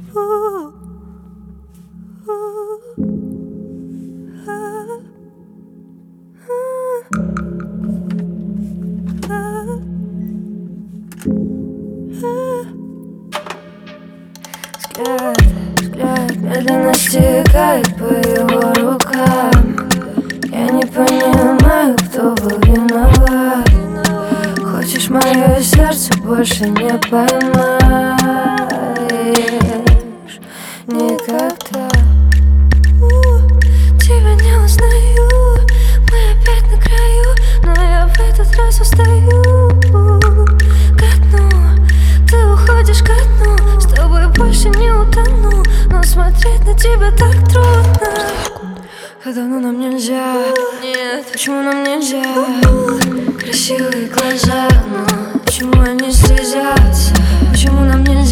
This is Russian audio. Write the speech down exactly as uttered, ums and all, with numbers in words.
Взгляд, взгляд медленно стекает по его рукам. Я не понимаю, кто был виноват. Хочешь, мое сердце больше не поймаешь никогда. Тебя не узнаю, мы опять на краю, но я в этот раз устаю. Ко дну, ты уходишь ко дну, с тобой больше не утону, но смотреть на тебя так трудно. Как давно нам нельзя, нет, почему нам нельзя? Красивые глаза, но почему они слезятся? Почему нам нельзя?